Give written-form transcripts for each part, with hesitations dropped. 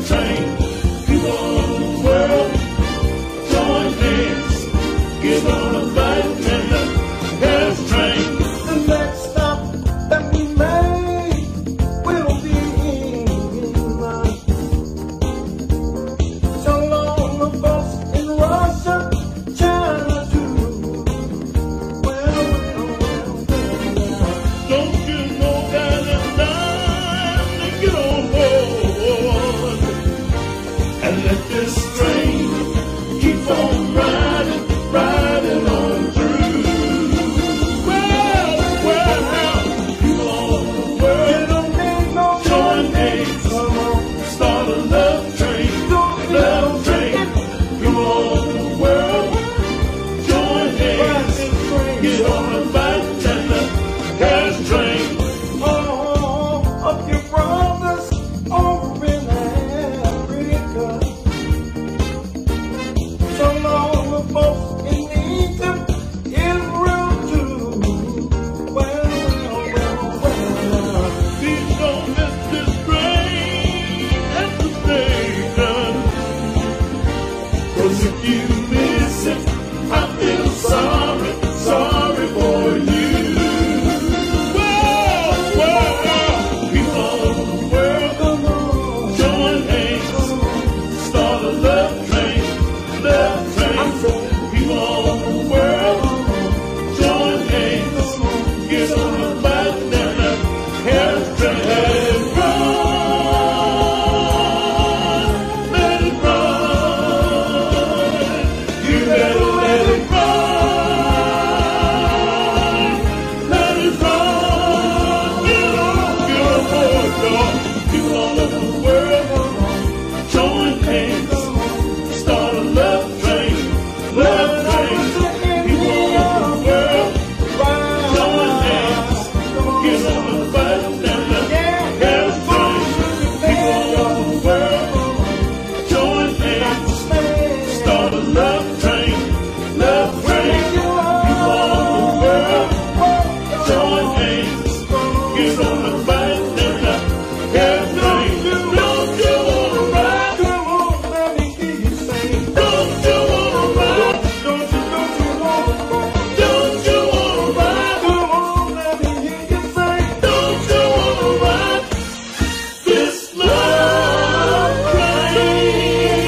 train. People all over the world, join hands. Get on a bike and the gas train. The next stop that we make will be England. So long the folks in Russia, China too. Well. Don't you know that it's time to get on board and let this train keep on riding, riding on through. Well, people all over the world, Don't need no join hands, come on. start a love train, love train. People all over the world, join hands, get on a bike and the gas train. Oh, of your brothers over in Africa. So long the folks in Egypt, Israel too. Well. Please don't miss this train at the station. 'Cause if you miss it, I feel sorry, sorry for you. Well, people all over the world, Come on. join hands, start a love train, love train. People all over the world, join hands, get on a bike and a gas train. Run, let it run. You better let it run. Let it run. Get on board, y'all. People all over the world, join hands, start a love train, love train. People all over the world, join hands, get on the bike and the gas train. People all over the world, join hands, start a love train, love train. People all over the world, join hands, get on the bike and the gas train. Don't you wanna ride? Come on, let me hear you sing. Don't you wanna ride? Don't you want to rock? Don't you wanna ride? Come on, let me hear you sing. Don't you wanna ride this love train?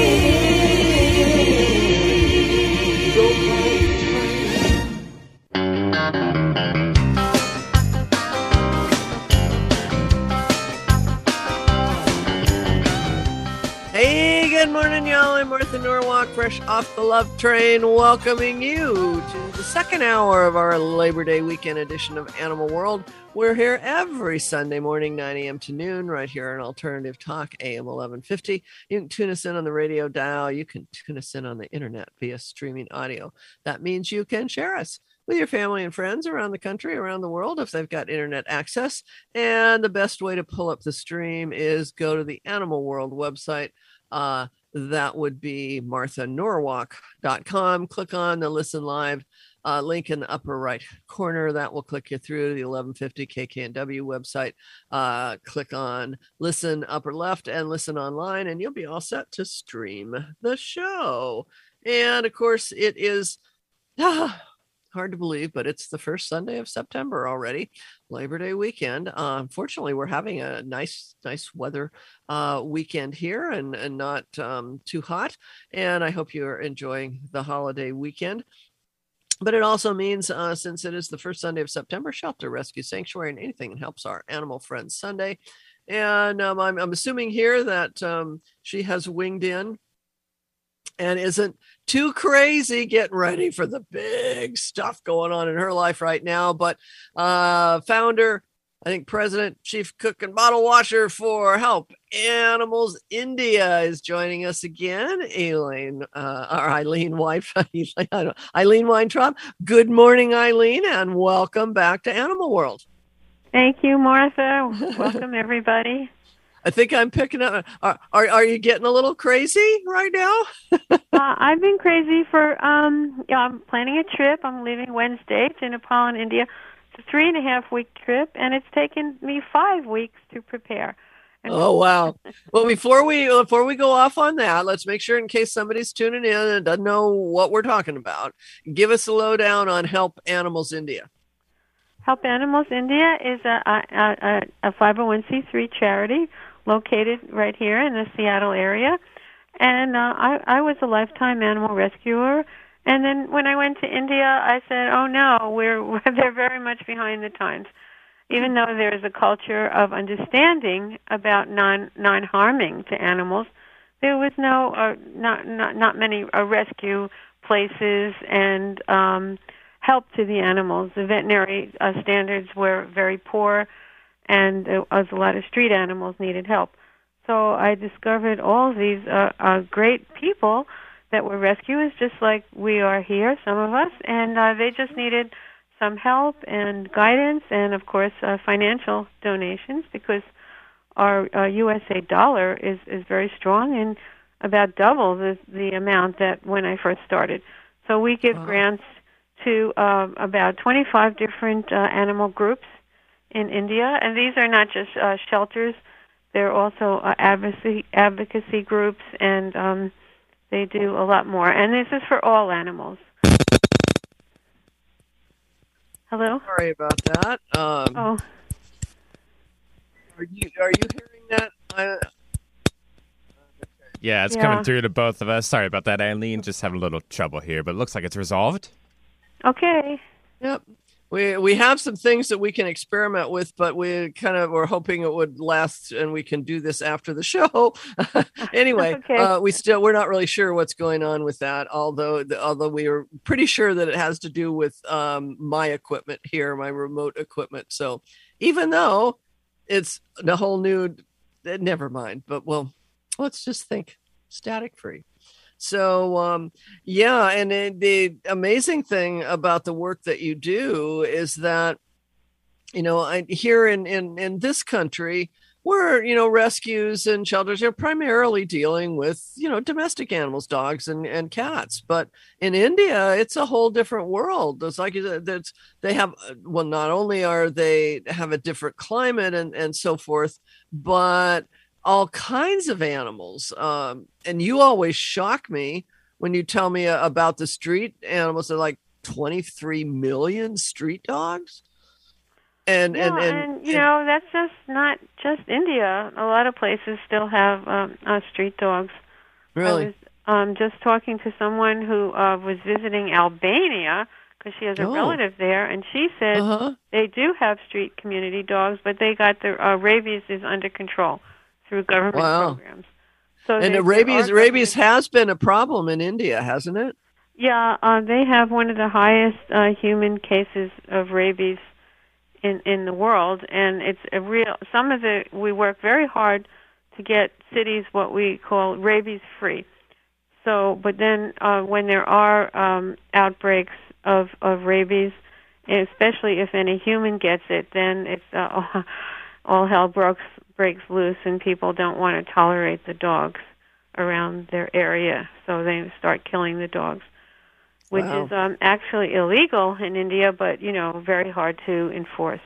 Hey, good morning, y'all. I'm Martha Norwalk, fresh off the Love Train, welcoming you to the second hour of our Labor Day weekend edition of Animal World. We're here every Sunday morning, 9 a.m. to noon, right here on Alternative Talk, AM 1150. You can tune us in on the radio dial. You can tune us in on the internet via streaming audio. That means you can share us with your family and friends around the country, around the world, if they've got internet access. And the best way to pull up the stream is go to the Animal World website. That would be marthanorwalk.com. Click on the Listen Live link in the upper right corner. That will click you through the 1150 KKNW website. Click on Listen upper left and Listen online, and you'll be all set to stream the show. And of course, it is hard to believe, but it's the first Sunday of September already, Labor Day weekend. Unfortunately, we're having a nice weather weekend here and not too hot. And I hope you're enjoying the holiday weekend. But it also means, since it is the first Sunday of September, Shelter, Rescue, Sanctuary, and anything that helps our animal friends Sunday. And I'm assuming here that she has winged in and isn't too crazy getting ready for the big stuff going on in her life right now. But founder, I think president, chief cook, and bottle washer for Help Animals India is joining us again. Eileen Weintraub. Good morning, Eileen, and welcome back to Animal World. Thank you, Martha. Welcome, everybody. I think I'm picking up. Are you getting a little crazy right now? I've been crazy for, I'm planning a trip. I'm leaving Wednesday to Nepal and India. It's a 3.5-week trip, and it's taken me 5 weeks to prepare. Oh wow! Well, before we go off on that, let's make sure, in case somebody's tuning in and doesn't know what we're talking about, give us a lowdown on Help Animals India. Help Animals India is a 501c3 charity located right here in the Seattle area. And I was a lifetime animal rescuer. And then when I went to India, I said, oh no, they're very much behind the times. Even though there is a culture of understanding about non-harming to animals, there was not many rescue places and help to the animals. The veterinary standards were very poor, and there was a lot of street animals needed help. So I discovered all these great people that were rescuers, just like we are here, some of us, and they just needed some help and guidance and, of course, financial donations, because our USA dollar is very strong and about double the amount that when I first started. So we give grants to about 25 different animal groups in India, and these are not just shelters. They're also advocacy groups, and they do a lot more. And this is for all animals. Hello? Sorry about that. Oh. Are you hearing that? Yeah, it's coming through to both of us. Sorry about that, Eileen. Just having a little trouble here, but it looks like it's resolved. Okay. Yep. We have some things that we can experiment with, but we kind of were hoping it would last and we can do this after the show. Anyway, okay. We're not really sure what's going on with that, although we are pretty sure that it has to do with my equipment here, my remote equipment. So even though it's the whole new, never mind, but well, let's just think static free. So, and the amazing thing about the work that you do is that, here in this country, where, rescues and shelters are primarily dealing with, domestic animals, dogs and cats. But in India, it's a whole different world. It's like they have, well, not only are they have a different climate and so forth, but all kinds of animals. And you always shock me when you tell me about the street animals. They're like 23 million street dogs. And that's just not just India. A lot of places still have street dogs. Really? I was just talking to someone who was visiting Albania because she has a relative there, and she said they do have street community dogs, but they got their rabies is under control through government programs. So and rabies has been a problem in India, hasn't it? Yeah, they have one of the highest human cases of rabies in the world, and it's a real. We work very hard to get cities what we call rabies free. So, but then when there are outbreaks of rabies, especially if any human gets it, then it's all hell breaks loose, and people don't want to tolerate the dogs around their area, so they start killing the dogs, which is actually illegal in India, but very hard to enforce.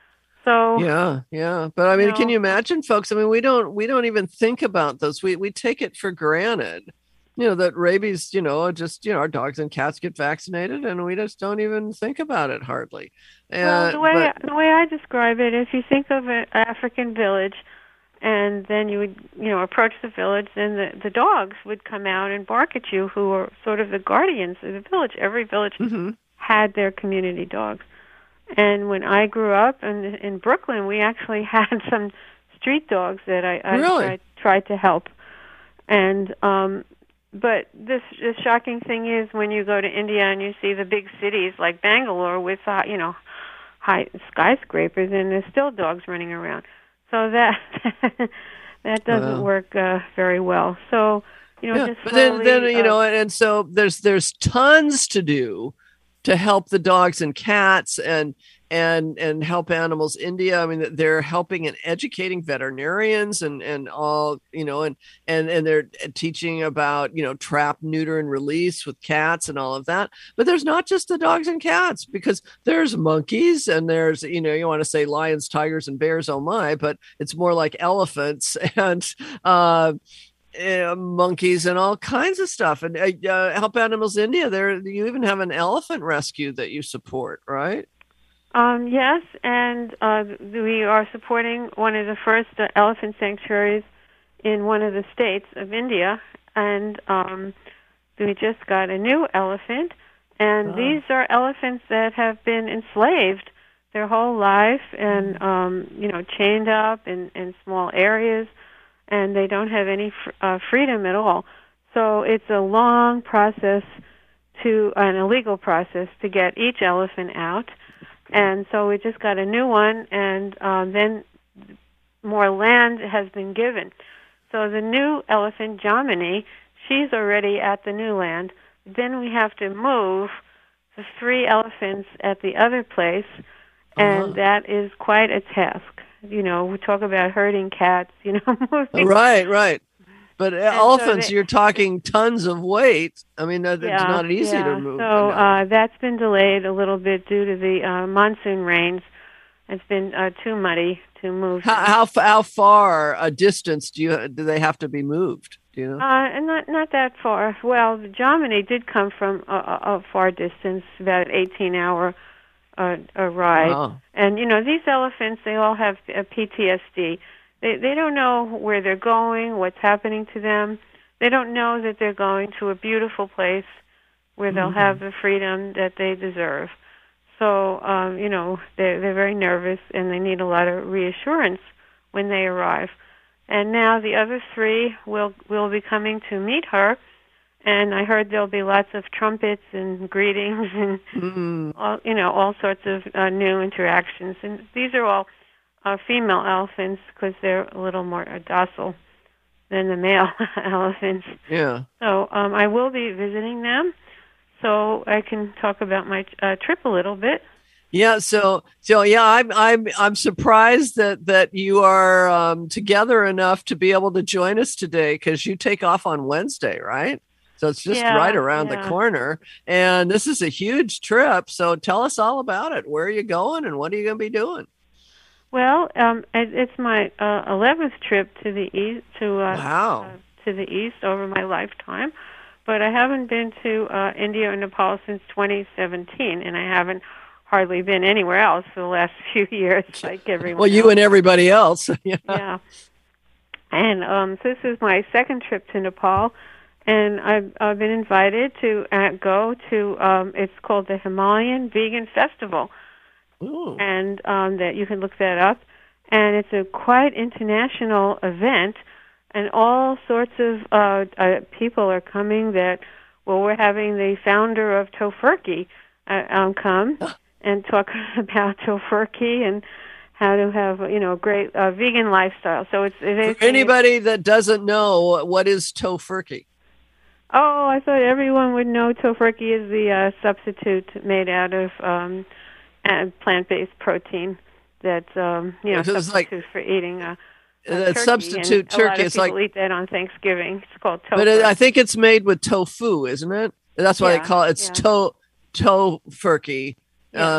So yeah. But I mean, can you imagine, folks? I mean, we don't even think about those. We take it for granted, that rabies, just our dogs and cats get vaccinated, and we just don't even think about it hardly. Well, the way I describe it, if you think of an African village, and then you would, approach the village, then the dogs would come out and bark at you, who are sort of the guardians of the village. Every village had their community dogs. And when I grew up in Brooklyn, we actually had some street dogs that I tried to help. And but the shocking thing is when you go to India and you see the big cities like Bangalore with high skyscrapers, and there's still dogs running around. So that doesn't work very well. So just but then and so there's tons to do to help the dogs and cats, and and Help Animals India. I mean, they're helping and educating veterinarians and all, and they're teaching about, trap, neuter, and release with cats and all of that. But there's not just the dogs and cats, because there's monkeys and there's, you want to say lions, tigers, and bears, oh my, but it's more like elephants and monkeys and all kinds of stuff. And Help Animals India, you even have an elephant rescue that you support, right? Yes, and we are supporting one of the first elephant sanctuaries in one of the states of India, and we just got a new elephant, and these are elephants that have been enslaved their whole life and, chained up in small areas, and they don't have any freedom at all. So it's a long process, an illegal process, to get each elephant out. And so we just got a new one, and then more land has been given. So the new elephant, Jamini, she's already at the new land. Then we have to move the 3 elephants at the other place, and that is quite a task. We talk about herding cats, moving. Right. But elephants, you're talking tons of weight. I mean, it's not easy to move. So that's been delayed a little bit due to the monsoon rains. It's been too muddy to move. How far a distance do they have to be moved? Do you know? Not that far. Well, Jamini did come from a far distance, about an 18-hour a ride. Wow. And these elephants, they all have PTSD. They don't know where they're going, what's happening to them. They don't know that they're going to a beautiful place where they'll have the freedom that they deserve. So, they're very nervous, and they need a lot of reassurance when they arrive. And now the other 3 will be coming to meet her, and I heard there'll be lots of trumpets and greetings and all sorts of new interactions. And these are all female elephants, because they're a little more docile than the male elephants. Yeah. So I will be visiting them, so I can talk about my trip a little bit. Yeah. So yeah, I'm surprised that you are together enough to be able to join us today, because you take off on Wednesday, right? So it's just right around the corner, and this is a huge trip. So tell us all about it. Where are you going, and what are you going to be doing? Well, it's my 11th trip to the east, Wow. To the east over my lifetime, but I haven't been to India or Nepal since 2017, and I haven't hardly been anywhere else for the last few years, like everyone. Well, you else. And everybody else. Yeah. And so this is my second trip to Nepal, and I've been invited to go to. It's called the Himalayan Vegan Festival. Ooh. And that you can look that up, and it's a quite international event, and all sorts of people are coming. We're having the founder of Tofurky come and talk about Tofurky and how to have a great vegan lifestyle. So it's for anybody that doesn't know, what is Tofurky? Oh, I thought everyone would know. Tofurky is the substitute made out of plant-based protein that substitute for eating turkey. Substitute turkey. A lot of it's people like eat that on Thanksgiving. It's called tofu. But I think it's made with tofu, isn't it? That's why they call it. It's tofurky. Yeah.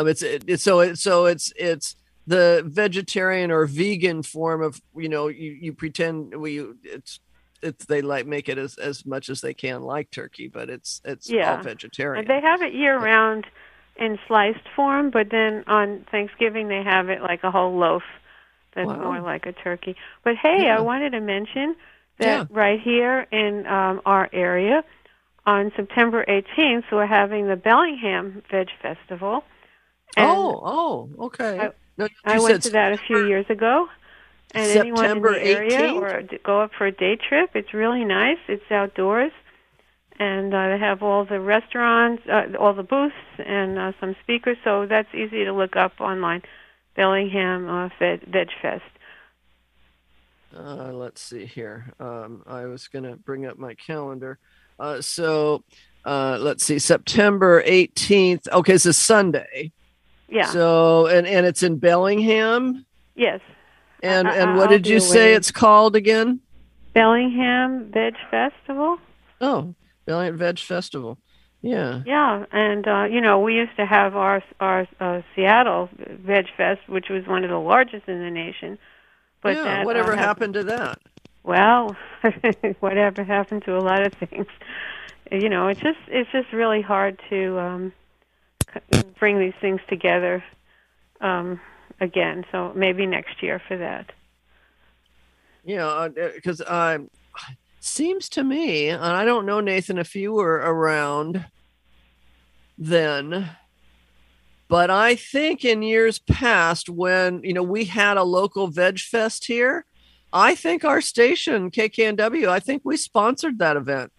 It's the vegetarian or vegan form of you pretend they make it as much as they can like turkey, but it's all vegetarian. And they have it year round in sliced form, but then on Thanksgiving they have it like a whole loaf that's more like a turkey. But hey, I wanted to mention that right here in our area on September 18th, we're having the Bellingham Veg Festival. And okay. I went to that a few years ago. And September anyone in the area 18th? or go up for a day trip, it's really nice. It's outdoors. And they have all the restaurants, all the booths, and some speakers. So that's easy to look up online. Bellingham Veg Fest. Let's see here. I was going to bring up my calendar. Let's see. September 18th. Okay, it's a Sunday. Yeah. So, and it's in Bellingham. Yes. And I- what I'll did be you say away. it's called again? Bellingham Veg Festival. Oh, Bellingham Veg Festival. Yeah. Yeah, and we used to have our Seattle Veg Fest, which was one of the largest in the nation. But yeah. that, Whatever happened to that? Well, whatever happened to a lot of things. It's just really hard to bring these things together again. So maybe next year for that. Yeah, because seems to me, and I don't know, Nathan, if you were around then, but I think in years past when, we had a local Veg Fest here, I think our station, KKNW, I think we sponsored that event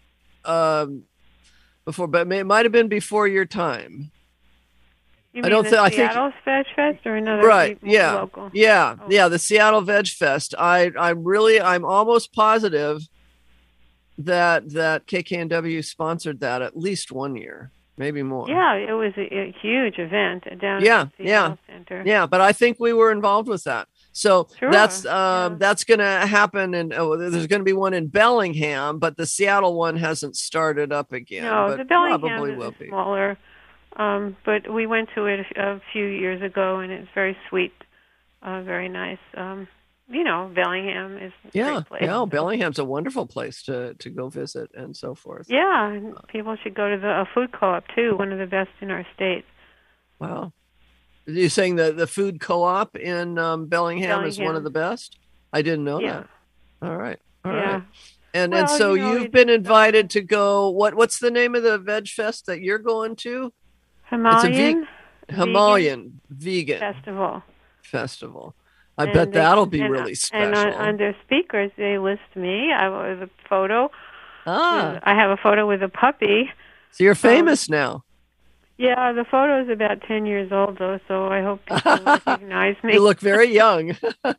before, but it might have been before your time. You mean Seattle's Veg Fest or another local? Yeah, the Seattle Veg Fest. I'm almost positive that KKNW sponsored that at least one year, maybe more. Yeah, it was a huge event down at the Seattle Center. Yeah, but I think we were involved with that. So sure. that's going to happen, and there's going to be one in Bellingham, but the Seattle one hasn't started up again. No, but the Bellingham probably will is be smaller. But we went to it a few years ago, and it's very sweet, very nice. Bellingham is a great place. Yeah, Bellingham's a wonderful place to go visit and so forth. Yeah, and people should go to the food co-op too, one of the best in our state. Wow. You're saying the food co-op in Bellingham is one of the best? I didn't know that. All right. All right. And so you've been invited to go. What's the name of the Veg Fest that you're going to? Himalayan Vegan Festival. I and bet that'll be really special. And on their speakers, they list me. I have a photo. I have a photo with a puppy. So you're famous now. Yeah, the photo is about 10 years old, though, so I hope people recognize me. You look very young.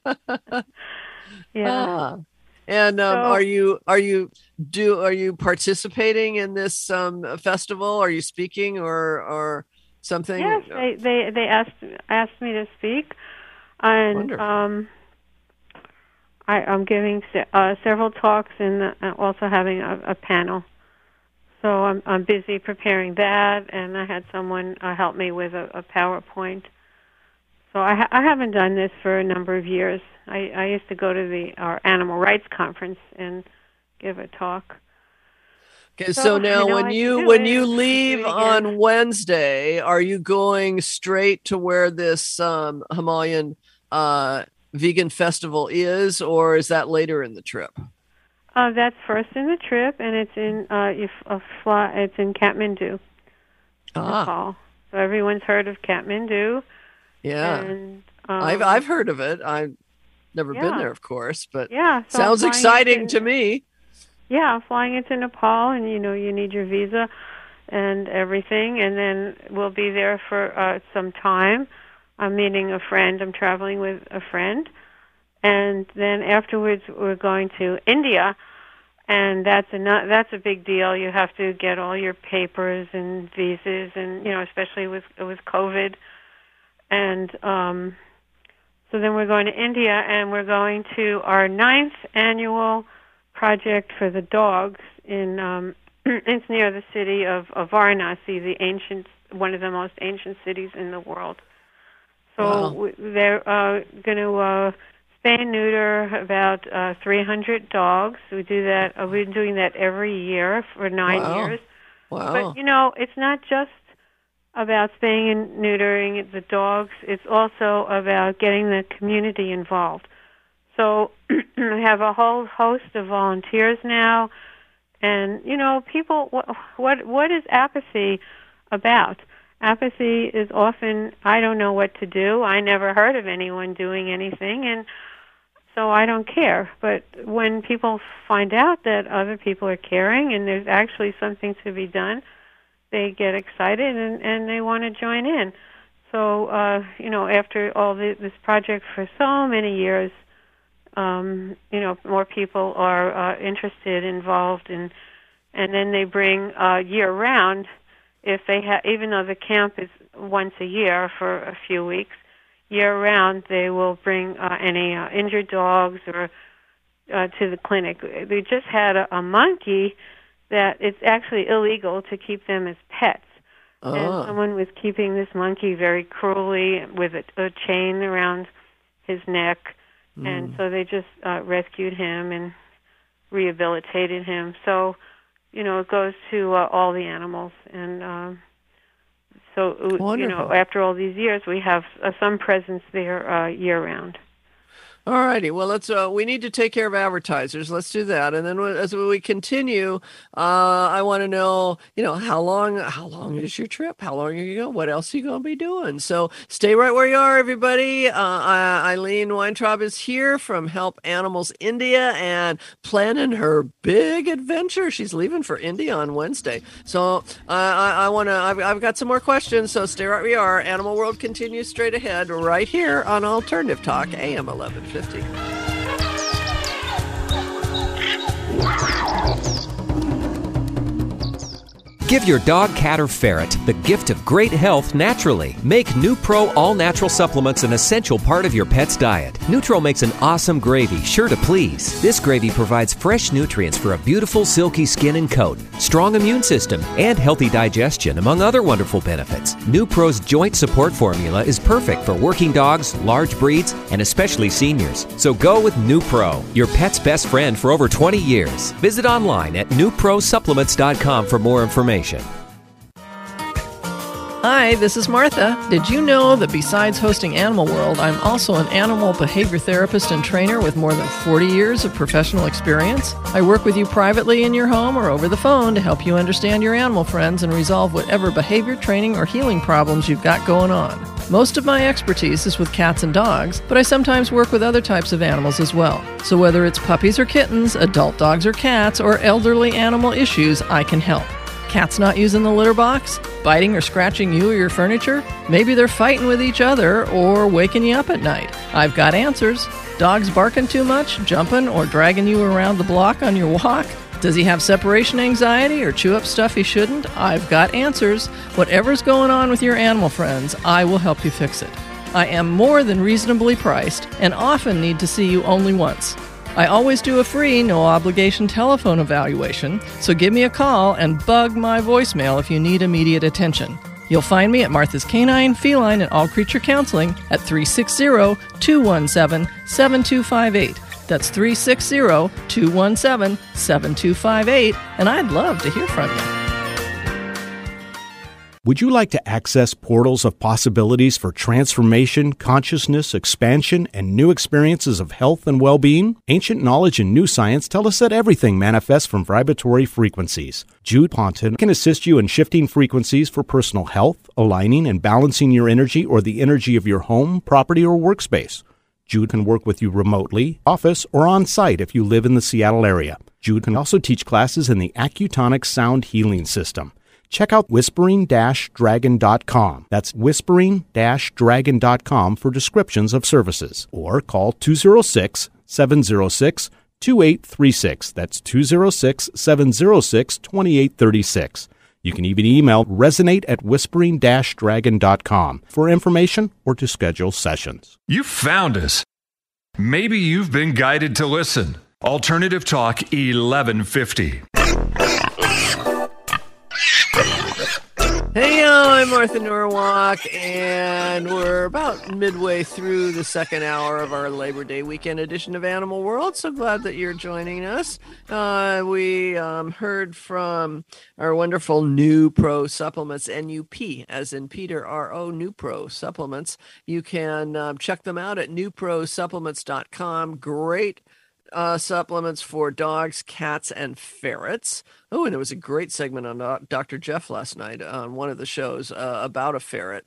Yeah. And are you participating in this festival? Are you speaking or something? Yes, they asked me to speak, and I'm giving several talks and also having a panel. So I'm busy preparing that, and I had someone help me with a PowerPoint. So I haven't done this for a number of years. I used to go to our animal rights conference and give a talk. Okay, so now when you leave on Wednesday, are you going straight to where this Himalayan vegan festival is, or is that later in the trip? That's first in the trip, and it's in it's in Kathmandu, Nepal. So everyone's heard of Kathmandu. Yeah, and, I've heard of it. I've never been there, of course, but so sounds exciting to me. Yeah, flying into Nepal, and you need your visa and everything, and then we'll be there for some time. I'm meeting a friend. I'm traveling with a friend. And then afterwards, we're going to India, and that's a big deal. You have to get all your papers and visas, and especially with COVID. And so then we're going to India, and we're going to our 9th annual project for the dogs in it's near the city of Varanasi, one of the most ancient cities in the world. So they're going to spay and neuter about 300 dogs. We do that. We've been doing that every year for 9 years. Wow. But it's not just about spaying and neutering the dogs. It's also about getting the community involved. So we have a whole host of volunteers now, and people. What is apathy about? Apathy is often, I don't know what to do. I never heard of anyone doing anything, and so I don't care. But when people find out that other people are caring and there's actually something to be done, they get excited and they want to join in. So, after all this project for so many years, more people are interested, involved, and then they bring year-round if they even though the camp is once a year for a few weeks, year-round, they will bring any injured dogs or to the clinic. They just had a monkey that it's actually illegal to keep them as pets. And someone was keeping this monkey very cruelly with a chain around his neck. And so they just rescued him and rehabilitated him. So, it goes to all the animals. And so, Wonderful. after all these years, we have some presence there year-round. All righty. Well, let's. We need to take care of advertisers. Let's do that, and then as we continue, I want to know, how long is your trip? How long are you going? What else are you going to be doing? So stay right where you are, everybody. Eileen Weintraub is here from Help Animals India and planning her big adventure. She's leaving for India on Wednesday. So I want to. I've got some more questions. So stay right where you are. Animal World continues straight ahead, right here on Alternative Talk, AM 1150. Give your dog, cat, or ferret the gift of great health naturally. Make NuPro all-natural supplements an essential part of your pet's diet. Nutro makes an awesome gravy, sure to please. This gravy provides fresh nutrients for a beautiful, silky skin and coat, strong immune system, and healthy digestion, among other wonderful benefits. NuPro's joint support formula is perfect for working dogs, large breeds, and especially seniors. So go with NuPro, your pet's best friend for over 20 years. Visit online at NuProSupplements.com for more information. Hi, this is Martha. Did you know that besides hosting Animal World, I'm also an animal behavior therapist and trainer with more than 40 years of professional experience? I work with you privately in your home or over the phone to help you understand your animal friends and resolve whatever behavior training or healing problems you've got going on. Most of my expertise is with cats and dogs, but I sometimes work with other types of animals as well. So whether it's puppies or kittens, adult dogs or cats, or elderly animal issues, I can help. Cats not using the litter box? Biting or scratching you or your furniture? Maybe they're fighting with each other or waking you up at night. I've got answers. Dogs barking too much, jumping, or dragging you around the block on your walk? Does he have separation anxiety or chew up stuff he shouldn't? I've got answers. Whatever's going on with your animal friends, I will help you fix it. I am more than reasonably priced and often need to see you only once. I always do a free, no-obligation telephone evaluation, so give me a call and bug my voicemail if you need immediate attention. You'll find me at Martha's Canine, Feline, and All Creature Counseling at 360-217-7258. That's 360-217-7258, and I'd love to hear from you. Would you like to access portals of possibilities for transformation, consciousness, expansion, and new experiences of health and well-being? Ancient knowledge and new science tell us that everything manifests from vibratory frequencies. Jude Ponton can assist you in shifting frequencies for personal health, aligning and balancing your energy or the energy of your home, property, or workspace. Jude can work with you remotely, office, or on-site if you live in the Seattle area. Jude can also teach classes in the Accutonic Sound Healing System. Check out whispering-dragon.com. That's whispering-dragon.com for descriptions of services. Or call 206-706-2836. That's 206-706-2836. You can even email resonate@whispering-dragon.com for information or to schedule sessions. You found us. Maybe you've been guided to listen. Alternative Talk 1150. Hey, I'm Martha Norwalk, and we're about midway through the second hour of our Labor Day weekend edition of Animal World. So glad that you're joining us. We heard from our wonderful NuPro Supplements, NUP, as in Peter, RO, NuPro Supplements. You can check them out at NuProSupplements.com. Great supplements for dogs, cats, and ferrets. Oh, and there was a great segment on Dr. Jeff last night on one of the shows about a ferret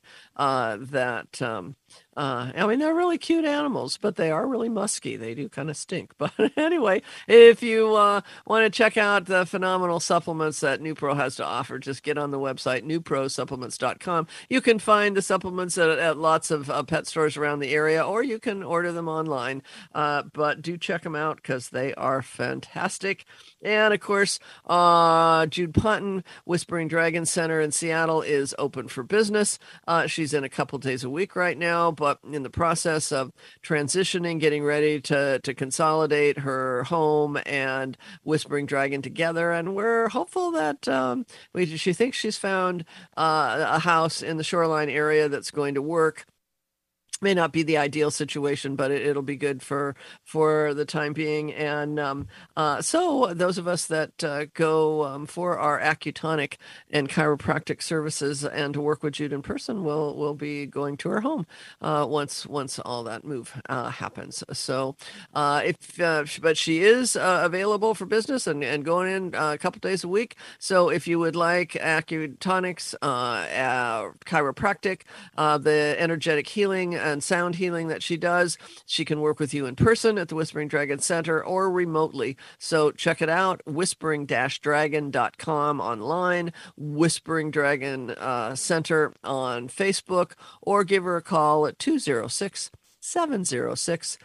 I mean, they're really cute animals, but they are really musky. They do kind of stink. But anyway, if you want to check out the phenomenal supplements that NuPro has to offer, just get on the website, NuProSupplements.com. You can find the supplements at lots of pet stores around the area, or you can order them online. But do check them out because they are fantastic. And of course, Jude Punton, Whispering Dragon Center in Seattle is open for business. She's in a couple days a week right now, but in the process of transitioning, getting ready to consolidate her home and Whispering Dragon together. And we're hopeful that she thinks she's found a house in the Shoreline area that's going to work. May not be the ideal situation, but it'll be good for the time being. And so those of us that go for our acutonic and chiropractic services and to work with Jude in person will be going to her home once all that move happens. So but she is available for business and going in a couple days a week. So if you would like acutonics, chiropractic, the energetic healing and sound healing that she does, she can work with you in person at the Whispering Dragon Center or remotely. So check it out, whispering-dragon.com online, Whispering Dragon Center on Facebook, or give her a call at 206-706-2836,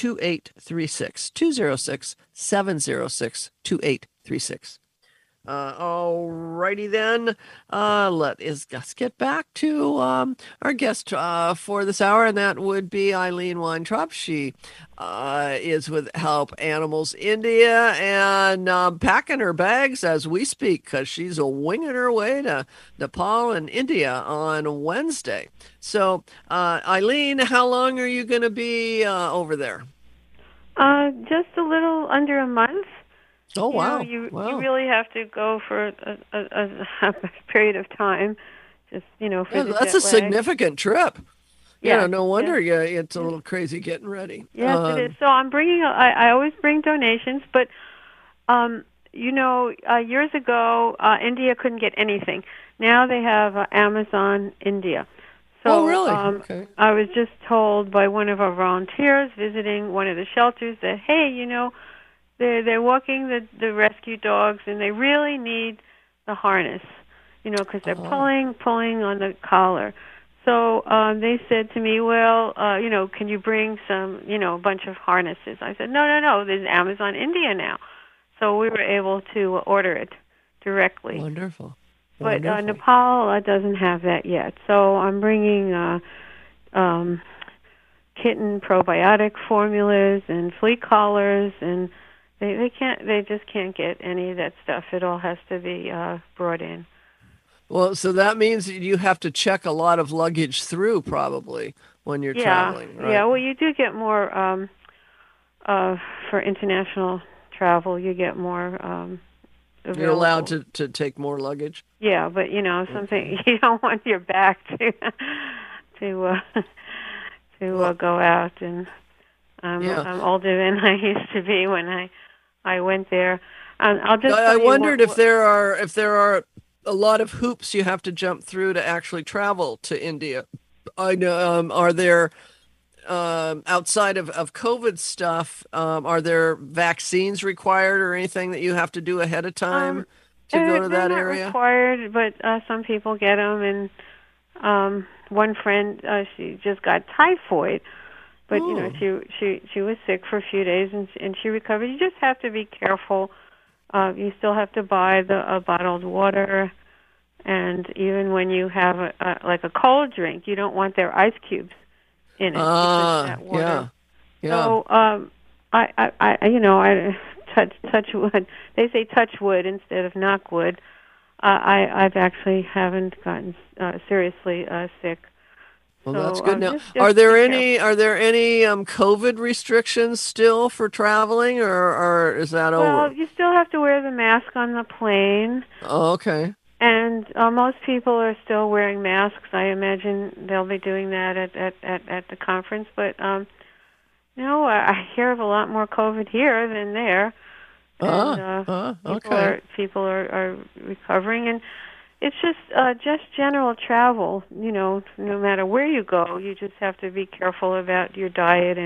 206-706-2836. Alrighty then. Let's get back to our guest for this hour, and that would be Eileen Weintraub. She is with Help Animals India and packing her bags as we speak because she's winging her way to Nepal and India on Wednesday. So, Eileen, how long are you going to be over there? Just a little under a month. Oh, wow. You really have to go for a period of time, just, for the that's a significant trip. Yeah, no wonder it's a little crazy getting ready. Yes, it is. So I'm bringing, I always bring donations, but, years ago, India couldn't get anything. Now they have Amazon India. So, really? Okay. I was just told by one of our volunteers visiting one of the shelters that, hey, they're walking the rescue dogs, and they really need the harness, because they're pulling on the collar. So they said to me, well, can you bring some, a bunch of harnesses? I said, no, there's Amazon India now. So we were able to order it directly. Wonderful. But Nepal doesn't have that yet. So I'm bringing kitten probiotic formulas and flea collars, and they just can't get any of that stuff. It all has to be brought in. Well, so that means you have to check a lot of luggage through probably when you're traveling, right? Yeah, well, you do get more for international travel. You get more available. You're allowed to take more luggage? Yeah, but, something you don't want your back to go out. And I'm older than I used to be when I went there. I wondered if there are a lot of hoops you have to jump through to actually travel to India. I know. Are there outside of COVID stuff? Are there vaccines required or anything that you have to do ahead of time to go to that area? Not required, but some people get them. And one friend, she just got typhoid. But, she was sick for a few days, and she recovered. You just have to be careful. You still have to buy the bottled water, and even when you have a cold drink, you don't want their ice cubes in it. That water. Yeah. So I touch wood. They say touch wood instead of knock wood. I've actually haven't gotten seriously sick. Well, that's good. Now, are there any COVID restrictions still for traveling, or is that over? Well, you still have to wear the mask on the plane. Oh, okay. And most people are still wearing masks. I imagine they'll be doing that at the conference. But I hear of a lot more COVID here than there. And, okay. People are recovering, and it's just general travel. No matter where you go, you just have to be careful about your diet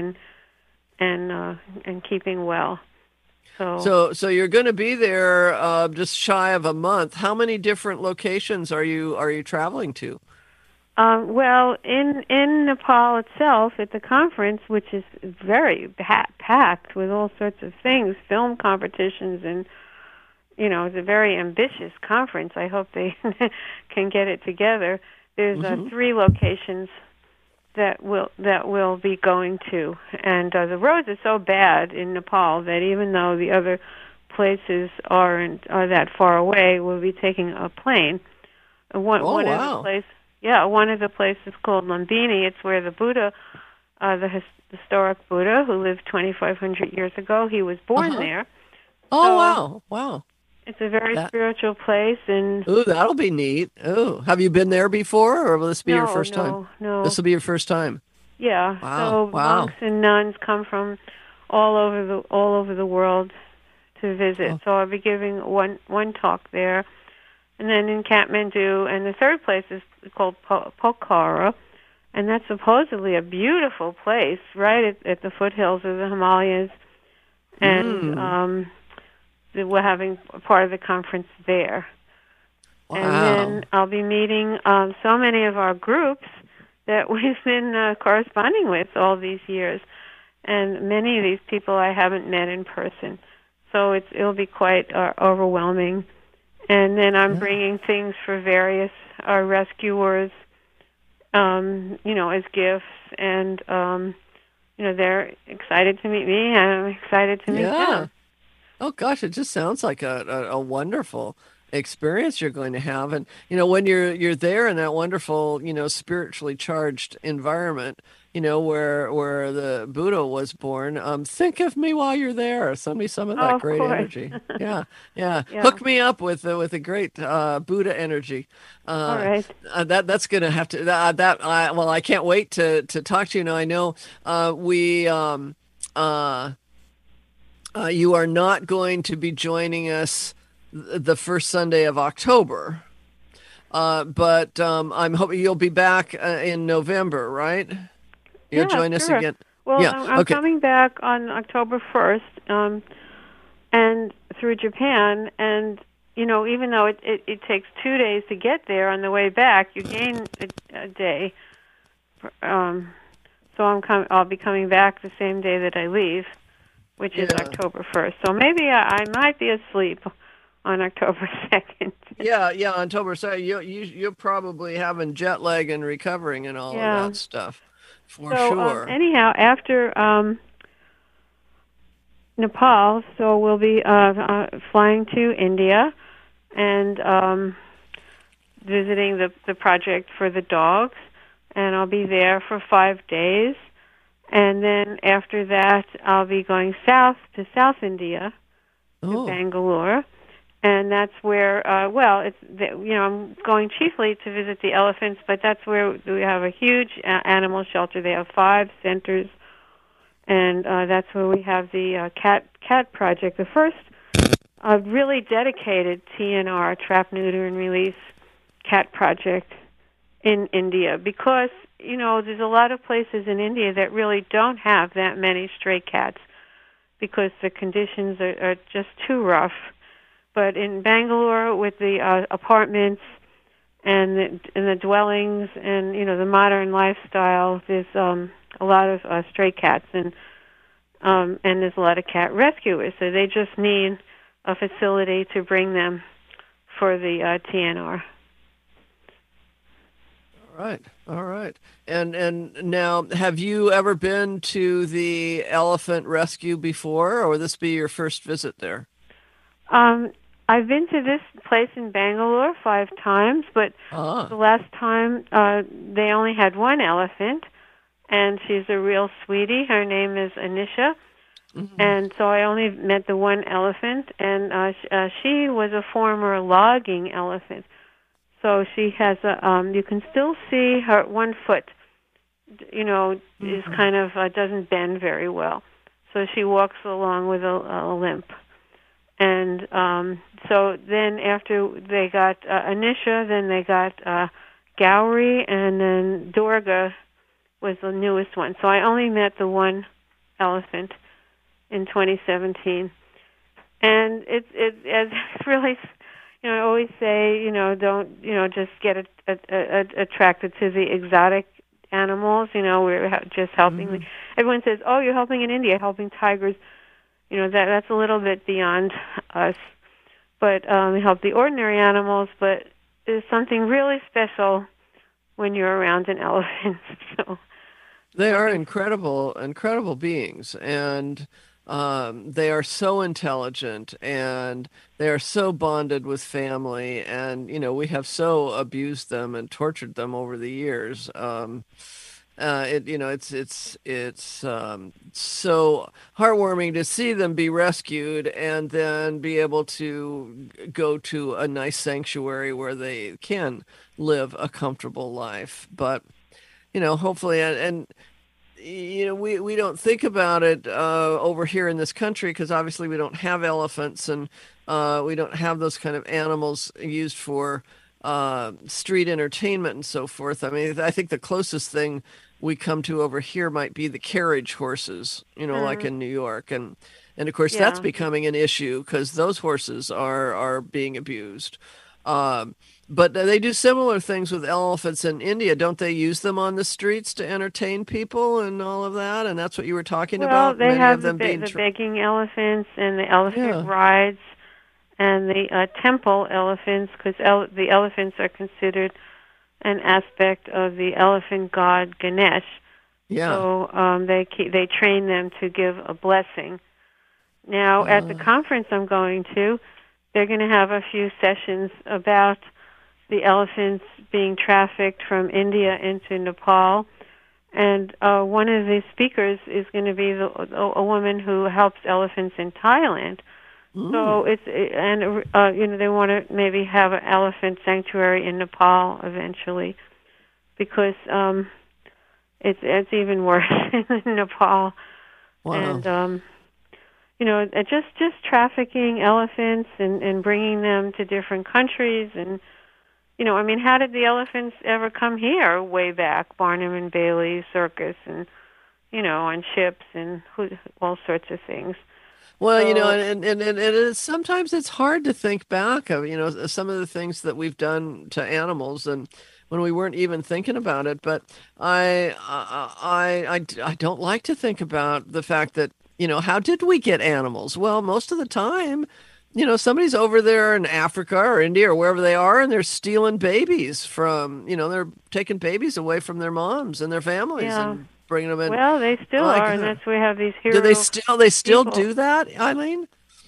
and keeping well. So you're going to be there just shy of a month. How many different locations are you traveling to? Well, in Nepal itself, at the conference, which is very packed with all sorts of things, film competitions and it's a very ambitious conference. I hope they can get it together. There's 3 locations that we'll be going to, and the roads are so bad in Nepal that even though the other places are that far away, we'll be taking a plane. One of the places called Lumbini. It's where the Buddha, the historic Buddha who lived 2,500 years ago, he was born there. Oh, wow. It's a very spiritual place, and ooh, that'll be neat. Oh, have you been there before, or will this be your first time? No. This will be your first time. Yeah. Wow. So monks and nuns come from all over the world to visit. So I'll be giving one talk there, and then in Kathmandu, and the third place is called Pokhara, and that's supposedly a beautiful place right at the foothills of the Himalayas, and we're having part of the conference there. Wow. And then I'll be meeting so many of our groups that we've been corresponding with all these years, and many of these people I haven't met in person. So it'll be quite overwhelming. And then I'm bringing things for various rescuers, as gifts, and they're excited to meet me, and I'm excited to meet them. Oh gosh, it just sounds like a wonderful experience you're going to have. And when you're there in that wonderful, spiritually charged environment, where the Buddha was born, think of me while you're there. Send me some of that great energy. Yeah. Hook me up with a great Buddha energy. All right. That's going to have to I can't wait to talk to you. I know you are not going to be joining us the first Sunday of October, but I'm hoping you'll be back in November, right? You'll join us again. Well, I'm coming back on October 1st, and through Japan, and even though it takes 2 days to get there, on the way back you gain a day. So I'll be coming back the same day that I leave, which is October 1st. So maybe I might be asleep on October 2nd. Yeah, October 2nd. You're probably having jet lag and recovering and all of that stuff, for sure. Anyhow, after Nepal, so we'll be flying to India and visiting the project for the dogs, and I'll be there for 5 days. And then after that, I'll be going south to South India, to Bangalore, and that's where, I'm going chiefly to visit the elephants, but that's where we have a huge animal shelter. They have 5 centers, and that's where we have the cat project, the first really dedicated TNR, trap, neuter, and release cat project in India, because there's a lot of places in India that really don't have that many stray cats because the conditions are just too rough. But in Bangalore, with the apartments and the dwellings and the modern lifestyle, there's a lot of stray cats, and there's a lot of cat rescuers. So they just need a facility to bring them for the TNR. All right. And now, have you ever been to the elephant rescue before, or will this be your first visit there? I've been to this place in Bangalore 5 times, but the last time they only had one elephant, and she's a real sweetie. Her name is Anisha, and so I only met the one elephant, and she was a former logging elephant. So she has you can still see her one foot, is kind of doesn't bend very well. So she walks along with a limp. And so then after they got Anisha, then they got Gowri, and then Durga was the newest one. So I only met the one elephant in 2017. And it's really... I always say, don't, just get attracted to the exotic animals. We're just helping. Everyone says, "Oh, you're helping in India, helping tigers." That's a little bit beyond us. but help the ordinary animals. But there's something really special when you're around an elephant. So they are incredible beings, and they are so intelligent, and they are so bonded with family, and we have so abused them and tortured them over the years. It's so heartwarming to see them be rescued and then be able to go to a nice sanctuary where they can live a comfortable life. But hopefully, and we don't think about it over here in this country because obviously we don't have elephants, and we don't have those kind of animals used for street entertainment and so forth. I mean, I think the closest thing we come to over here might be the carriage horses, like in New York, and of course that's becoming an issue because those horses are being abused. But they do similar things with elephants in India. Don't they use them on the streets to entertain people and all of that? And that's what you were talking about? Well, they have the begging elephants and the elephant rides and the temple elephants, because the elephants are considered an aspect of the elephant god Ganesh. Yeah. So they train them to give a blessing. Now, at the conference I'm going to, they're going to have a few sessions about the elephants being trafficked from India into Nepal. And one of the speakers is going to be a woman who helps elephants in Thailand. Ooh. So they want to maybe have an elephant sanctuary in Nepal eventually, because it's even worse in Nepal. Wow. And just trafficking elephants and bringing them to different countries. And how did the elephants ever come here way back? Barnum and Bailey Circus, and on ships and all sorts of things. Well, and sometimes it's hard to think back of, some of the things that we've done to animals, and when we weren't even thinking about it. But I don't like to think about the fact that, how did we get animals? Well, most of the time, somebody's over there in Africa or India or wherever they are, and they're stealing babies from, they're taking babies away from their moms and their families and bringing them in. Well, they still are, and that's why we have these hero. Do they still do that, Eileen?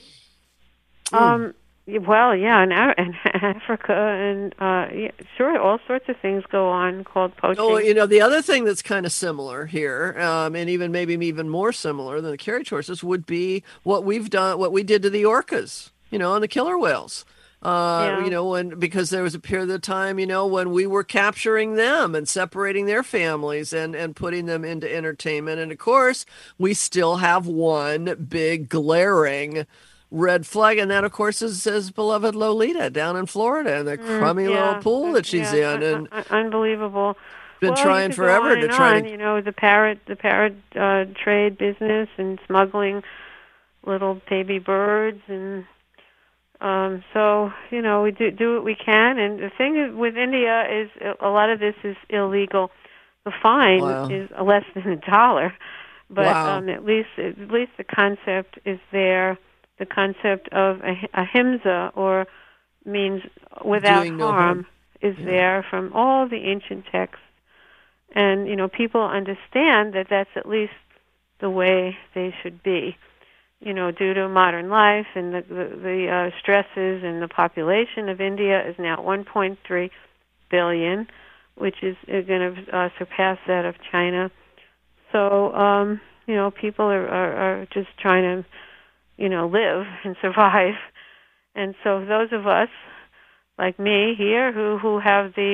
Well, yeah, in Africa, and sure, all sorts of things go on called poaching. Oh, the other thing that's kind of similar here, and maybe even more similar than the carriage horses, would be what we did to the orcas, and the killer whales. Because there was a period of time, when we were capturing them and separating their families and putting them into entertainment. And of course, we still have one big glaring red flag, and that, of course, is beloved Lolita down in Florida, and the crummy little pool that she's in, and unbelievable. Been trying forever to try to, the parrot trade business and smuggling little baby birds, and so we do what we can. And the thing with India is a lot of this is illegal. The fine is less than $1, but at least the concept is there. The concept of ahimsa, or means without harm, is there from all the ancient texts. And, people understand that that's at least the way they should be, due to modern life and the stresses, and the population of India is now 1.3 billion, which is going to surpass that of China. So, people are just trying to live and survive. And so those of us like me here who have the,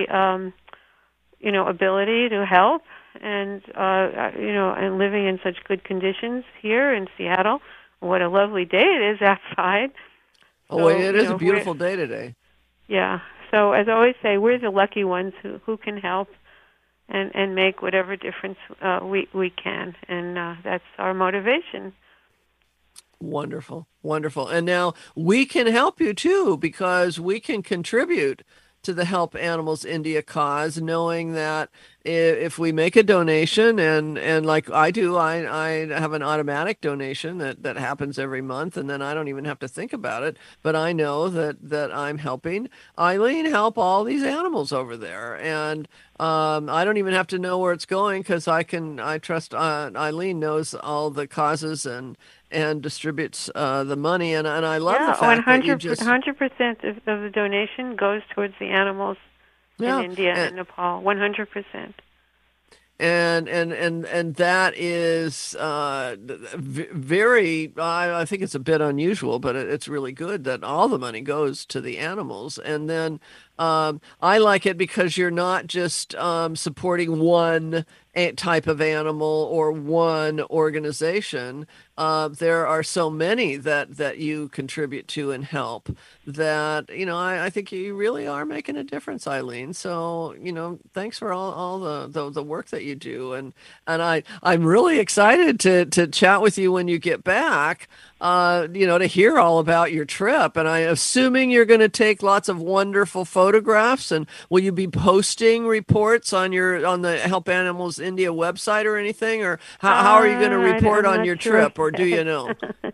ability to help and living in such good conditions here in Seattle, what a lovely day it is outside. Oh, it is a beautiful day today. Yeah. So as I always say, we're the lucky ones who can help and make whatever difference we can. And that's our motivation. Wonderful. And now we can help you too, because we can contribute to the Help Animals India cause, knowing that if we make a donation, and like I do, I have an automatic donation that happens every month, and then I don't even have to think about it. But I know that I'm helping Eileen help all these animals over there, and I don't even have to know where it's going because I trust Eileen knows all the causes and distributes the money, and I love the fact that you just 100% of the donation goes towards the animals in India and Nepal. 100%. And that is very. I think it's a bit unusual, but it's really good that all the money goes to the animals. And then I like it because you're not just supporting one type of animal or one organization. There are so many that you contribute to and help that, I think you really are making a difference, Eileen. So, thanks for all the work that you do. And I'm really excited to chat with you when you get back, to hear all about your trip. And I'm assuming you're going to take lots of wonderful photographs, and will you be posting reports on the Help Animals India website or anything, or how are you going to report on your trip, or do you know?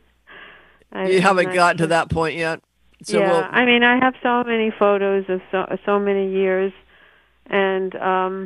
You haven't gotten to that point yet. So yeah, I mean, I have so many photos of so many years, and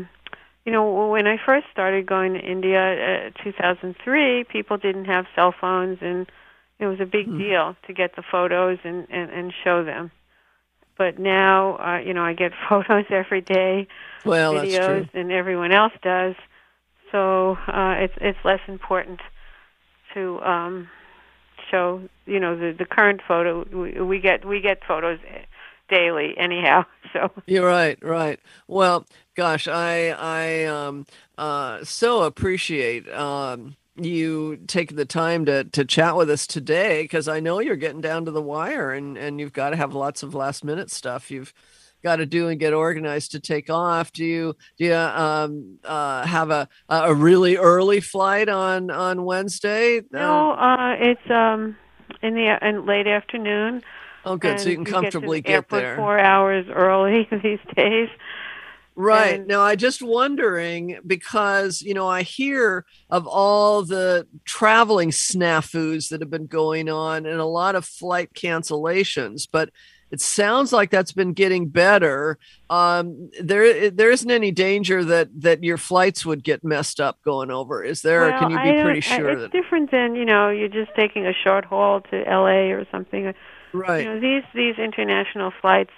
when I first started going to India, 2003, people didn't have cell phones, and it was a big deal to get the photos and show them. But now, I get photos every day, videos, that's true. and everyone else does. So it's less important to show, the current photo. We get photos daily anyhow. So you're right. Well, gosh, I so appreciate you taking the time to chat with us today, because I know you're getting down to the wire, and you've got to have lots of last minute stuff you've got to do and get organized to take off. Do you have a really early flight on Wednesday? No, it's in late afternoon. Oh, good. So you can comfortably get there. 4 hours early these days. Right. Now, I just wondering, because, I hear of all the traveling snafus that have been going on and a lot of flight cancellations, but it sounds like that's been getting better. There isn't any danger that your flights would get messed up going over, is there? Well, or can you be pretty sure it's different than, you're just taking a short haul to LA or something. Right. These international flights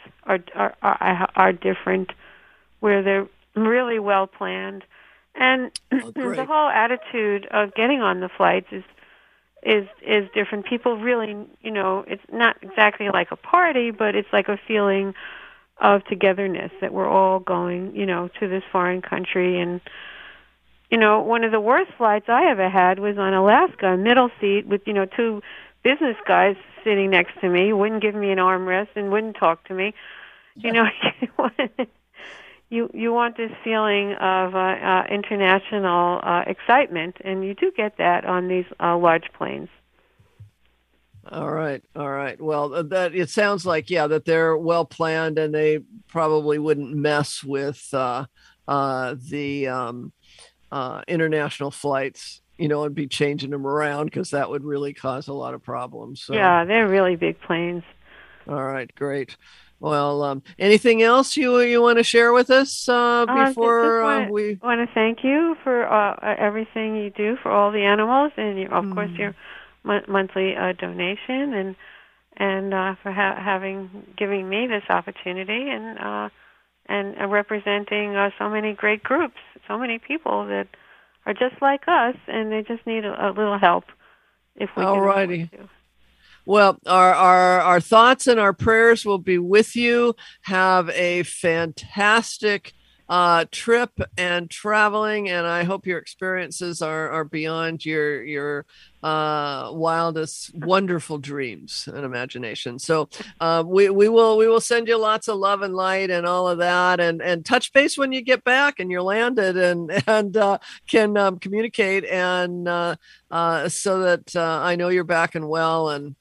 are different, where they're really well planned, and the whole attitude of getting on the flights is different. People really, it's not exactly like a party, but it's like a feeling of togetherness that we're all going, to this foreign country. And one of the worst flights I ever had was on Alaska, middle seat with two business guys sitting next to me, wouldn't give me an armrest and wouldn't talk to me. You want this feeling of international excitement, and you do get that on these large planes. All right. Well, that it sounds like that they're well planned, and they probably wouldn't mess with the international flights. And be changing them around, because that would really cause a lot of problems. So. Yeah, they're really big planes. All right, great. Well, anything else you want to share with us before we want to thank you for everything you do for all the animals, and of course your monthly donation, and for giving me this opportunity, and representing so many great groups, so many people that are just like us, and they just need a little help if we can. Alrighty. Well, our thoughts and our prayers will be with you. Have a fantastic trip and traveling, and I hope your experiences are beyond your wildest, wonderful dreams and imagination. So we will send you lots of love and light and all of that, and touch base when you get back and you're landed and can communicate, and so that I know you're back and well, and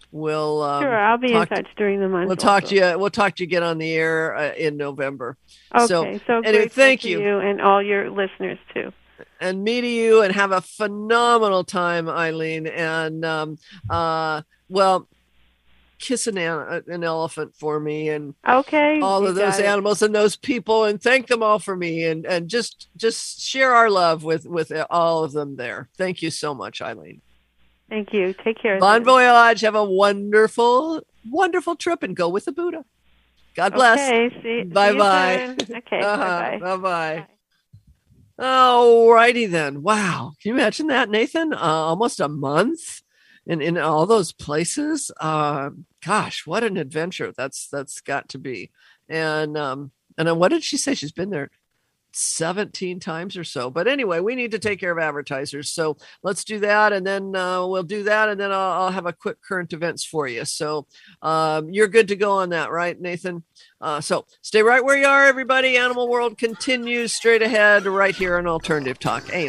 we'll Sure, I'll be in talk touch during the month. We'll talk to you. We'll talk to you again on the air in November. Okay, so anyway, grateful thank to you. you and all your listeners too. And me to you, and have a phenomenal time, Eileen. And well, kiss an elephant for me, and okay, all of those animals and those people, and thank them all for me, and just share our love with all of them there. Thank you so much, Eileen. Thank you. Take care. Bon voyage. Have a wonderful, wonderful trip, and go with the Buddha. God bless. Okay. Bye-bye. Okay. Bye-bye. Bye-bye. All righty then. Wow. Can you imagine that, Nathan? Almost a month in all those places. Gosh, what an adventure that's got to be. And then what did she say? She's been there 17 times or so. But anyway, we need to take care of advertisers. So let's do that. And then we'll do that. And then I'll have a quick current events for you. So you're good to go on that, right, Nathan? So stay right where you are, everybody. Animal World continues straight ahead right here on Alternative Talk, AM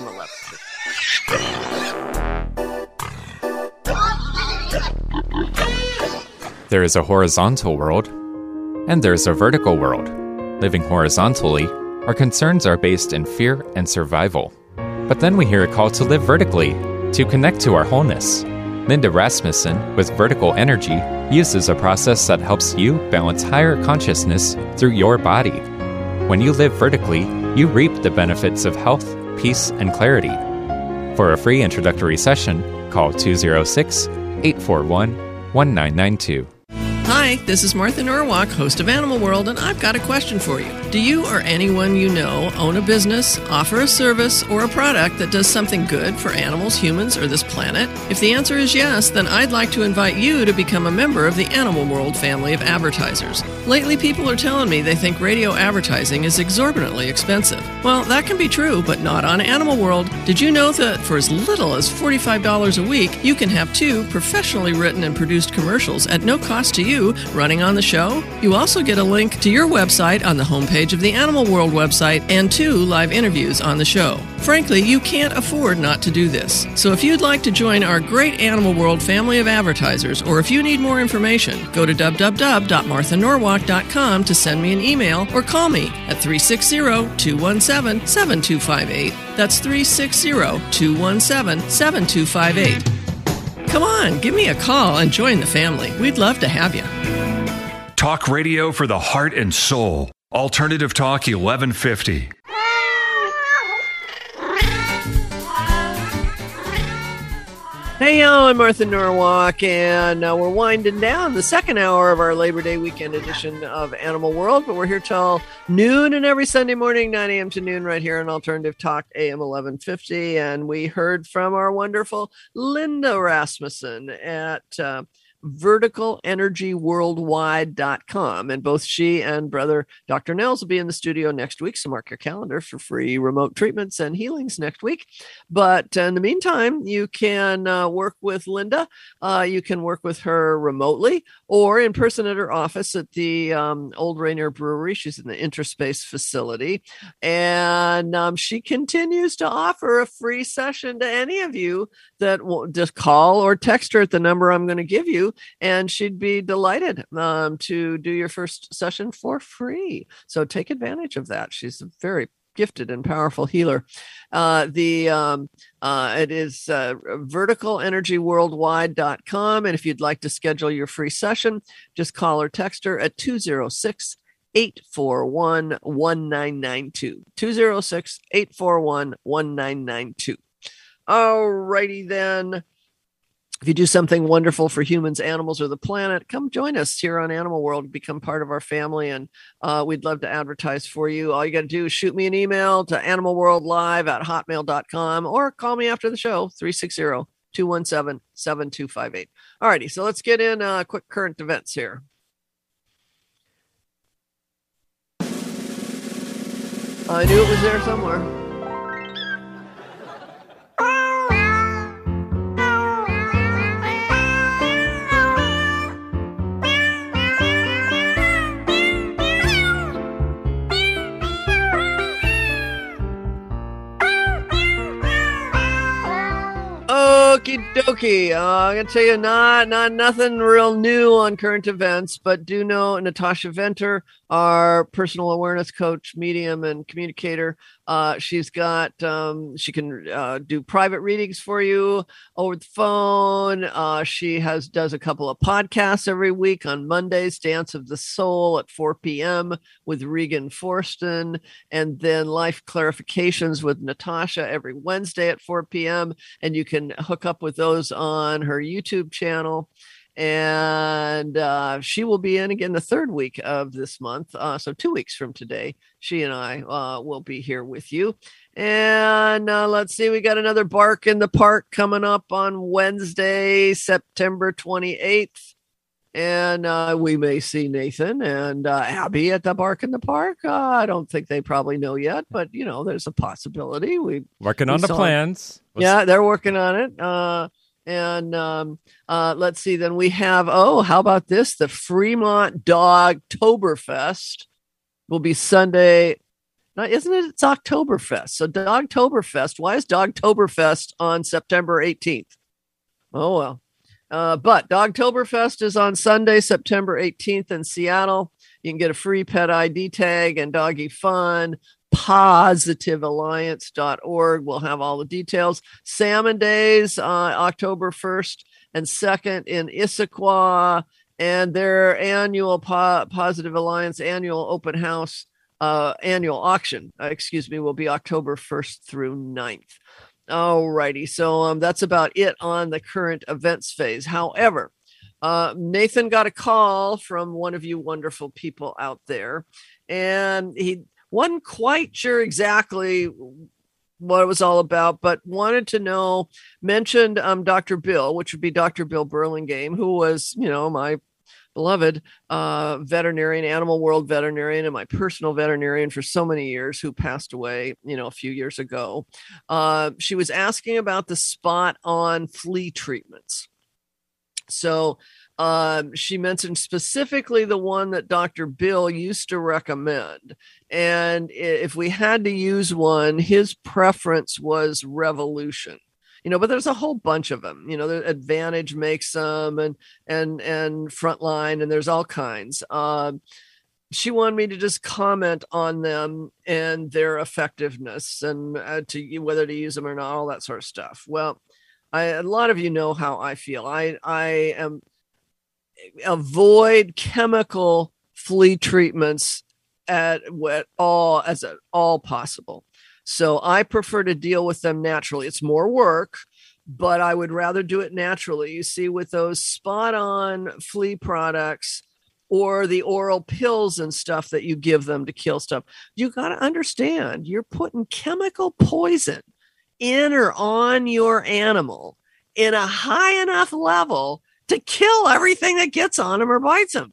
1150. There is a horizontal world, and there's a vertical world. Living horizontally, our concerns are based in fear and survival. But then we hear a call to live vertically, to connect to our wholeness. Linda Rasmussen, with Vertical Energy, uses a process that helps you balance higher consciousness through your body. When you live vertically, you reap the benefits of health, peace, and clarity. For a free introductory session, call 206-841-1992. Hi, this is Martha Norwalk, host of Animal World, and I've got a question for you. Do you or anyone you know own a business, offer a service, or a product that does something good for animals, humans, or this planet? If the answer is yes, then I'd like to invite you to become a member of the Animal World family of advertisers. Lately, people are telling me they think radio advertising is exorbitantly expensive. Well, that can be true, but not on Animal World. Did you know that for as little as $45 a week, you can have 2 professionally written and produced commercials at no cost to you running on the show? You also get a link to your website on the homepage of the Animal World website and 2 live interviews on the show. Frankly, you can't afford not to do this. So if you'd like to join our great Animal World family of advertisers, or if you need more information, go to www.marthanorwalk.com to send me an email or call me at 360-217-7258. That's 360-217-7258. Come on, give me a call and join the family. We'd love to have you. Talk radio for the heart and soul. Alternative Talk 1150. Hey, y'all, I'm Martha Norwalk, and we're winding down the second hour of our Labor Day weekend edition of Animal World, but we're here till noon and every Sunday morning, 9 a.m. to noon, right here on Alternative Talk, AM 1150, and we heard from our wonderful Linda Rasmussen at verticalenergyworldwide.com, and both she and brother Dr. Nels will be in the studio next week, so mark your calendar for free remote treatments and healings next week. But in the meantime, you can work with Linda. You can work with her remotely or in person at her office at the Old Rainier Brewery. She's in the Interspace facility, and she continues to offer a free session to any of you that will just call or text her at the number I'm going to give you, and she'd be delighted to do your first session for free. So take advantage of that. She's a very gifted and powerful healer. It is verticalenergyworldwide.com. And if you'd like to schedule your free session, just call or text her at 206-841-1992. 206-841-1992. All righty then. If you do something wonderful for humans, animals, or the planet, come join us here on Animal World, become part of our family, and we'd love to advertise for you. All you got to do is shoot me an email to animalworldlive@hotmail.com or call me after the show, 360-217-7258. All righty, so let's get in quick current events here. I knew it was there somewhere. Okie dokie. I'm gonna tell you not nothing real new on current events, but do know Natasha Venter, our personal awareness coach, medium, and communicator. She's got she can do private readings for you over the phone. She does a couple of podcasts every week on Mondays, Dance of the Soul at 4 p.m. with Regan Forston, and then Life Clarifications with Natasha every Wednesday at 4 p.m. And you can hook up with those on her YouTube channel. And she will be in again the third week of this month. So 2 weeks from today, she and I will be here with you. And let's see, we got another Bark in the Park coming up on Wednesday, September 28th. And we may see Nathan and Abby at the Bark in the Park. I don't think they probably know yet, but, you know, there's a possibility. Working on the plans. Yeah, they're working on it. And let's see, then we have, how about this? The Fremont Dogtoberfest will be Sunday. Now, isn't it? It's Oktoberfest. So Dogtoberfest. Why is Dogtoberfest on September 18th? Oh, well. But Dogtoberfest is on Sunday, September 18th in Seattle. You can get a free pet ID tag and doggy fun. PositiveAlliance.org will have all the details. Salmon Days, October 1st and 2nd in Issaquah, and their annual Positive Alliance annual open house, annual auction, will be October 1st through 9th. All righty. So that's about it on the current events phase. However, Nathan got a call from one of you wonderful people out there, and he wasn't quite sure exactly what it was all about, but wanted to know, mentioned Dr. Bill, which would be Dr. Bill Burlingame, who was, you know, my beloved veterinarian, Animal World veterinarian, and my personal veterinarian for so many years, who passed away, you know, a few years ago. She was asking about the spot on flea treatments. So she mentioned specifically the one that Dr. Bill used to recommend. And if we had to use one, his preference was Revolution. You know, but there's a whole bunch of them. You know, the Advantage makes some, and Frontline, and there's all kinds. She wanted me to just comment on them and their effectiveness, and to whether to use them or not, all that sort of stuff. Well, a lot of you know how I feel. I am avoid chemical flea treatments at all possible. So I prefer to deal with them naturally. It's more work, but I would rather do it naturally. You see, with those spot on flea products or the oral pills and stuff that you give them to kill stuff, you got to understand you're putting chemical poison in or on your animal in a high enough level to kill everything that gets on them or bites them.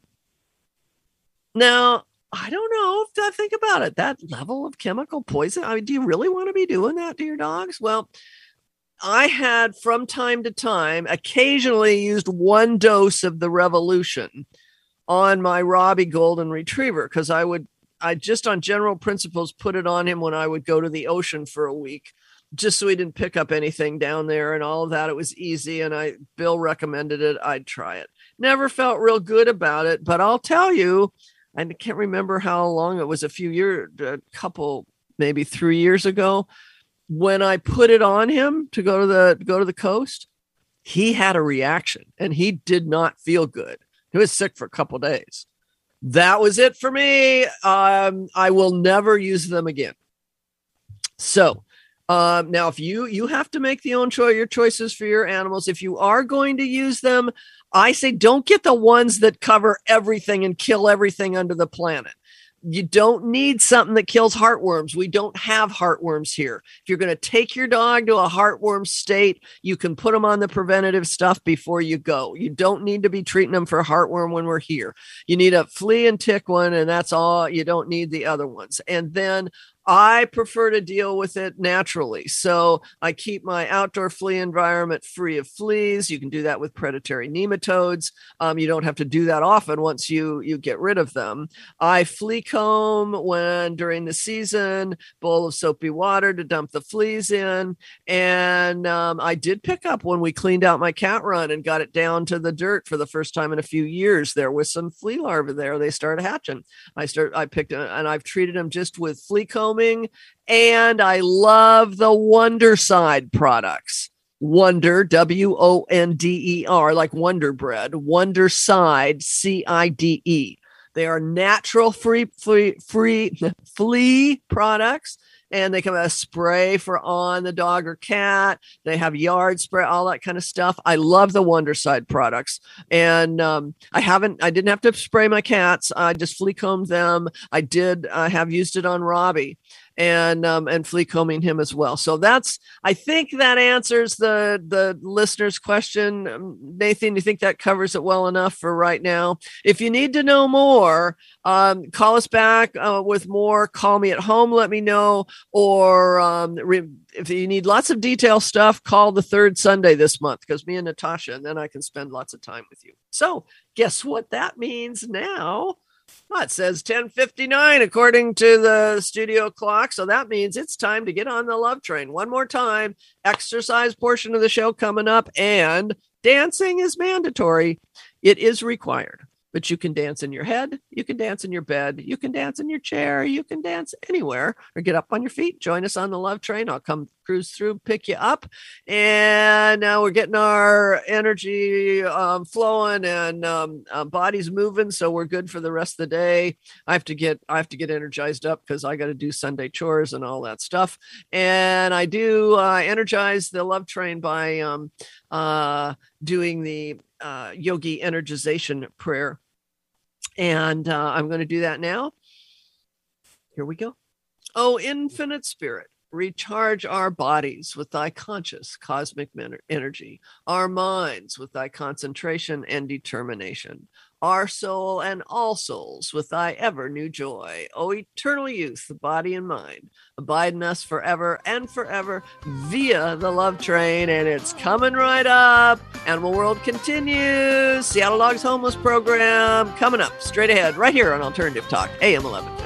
Now, I don't know if I think about it, that level of chemical poison. I mean, do you really want to be doing that to your dogs? Well, I had from time to time occasionally used one dose of the Revolution on my Robbie Golden Retriever, because I just on general principles put it on him when I would go to the ocean for a week, just so he didn't pick up anything down there and all of that. It was easy, and Bill recommended it. I'd try it. Never felt real good about it, but I'll tell you, I can't remember how long it was, a couple, maybe 3 years ago, when I put it on him to go to the coast, he had a reaction and he did not feel good. He was sick for a couple days. That was it for me. I will never use them again. So now, if you have to make your choices for your animals. If you are going to use them, I say don't get the ones that cover everything and kill everything under the planet. You don't need something that kills heartworms. We don't have heartworms here. If you're going to take your dog to a heartworm state, you can put them on the preventative stuff before you go. You don't need to be treating them for heartworm when we're here. You need a flea and tick one, and that's all. You don't need the other ones. And then I prefer to deal with it naturally. So I keep my outdoor flea environment free of fleas. You can do that with predatory nematodes. You don't have to do that often once you get rid of them. I flea comb when during the season, bowl of soapy water to dump the fleas in. And I did pick up when we cleaned out my cat run and got it down to the dirt for the first time in a few years. There was some flea larvae there. They started hatching. I picked it, and I've treated them just with flea comb. And I love the Wondercide products. Wonder, W-O-N-D-E-R, like Wonder Bread. Wondercide, C-I-D-E. They are natural flea products. And they come a spray for on the dog or cat. They have yard spray, all that kind of stuff. I love the Wondercide products. And I didn't have to spray my cats. I just flea combed them. I did have used it on Robbie and flea combing him as well. So I think that answers the listener's question. Nathan, you think that covers it well enough for right now? If you need to know more, call us back with more. Call me at home. Let me know. Or if you need lots of detail stuff, call the third Sunday this month, because me and Natasha, and then I can spend lots of time with you. So guess what that means now? Well, it says 10:59 according to the studio clock. So that means it's time to get on the love train. One more time, exercise portion of the show coming up, and dancing is mandatory. It is required, but you can dance in your head. You can dance in your bed. You can dance in your chair. You can dance anywhere, or get up on your feet. Join us on the love train. I'll come cruise through, pick you up. And now we're getting our energy flowing and bodies moving. So we're good for the rest of the day. I have to get energized up because I got to do Sunday chores and all that stuff. And I do energize the love train by doing the yogi energization prayer. And I'm going to do that now. Here we go. Oh, infinite spirit, recharge our bodies with thy conscious cosmic energy, our minds with thy concentration and determination, our soul and all souls with thy ever new joy. O eternal youth, body and mind, abide in us forever and forever via the love train. And it's coming right up. Animal World continues. Seattle Dogs Homeless Program coming up straight ahead right here on Alternative Talk, AM 1150.